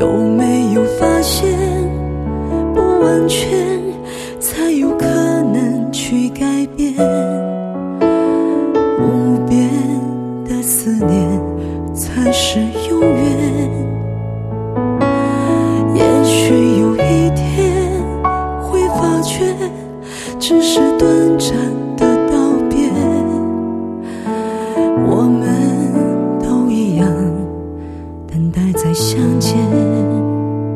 有没有发现，不完全才有可能去改变，无边的思念才是永远。也许有一天会发觉，只是短暂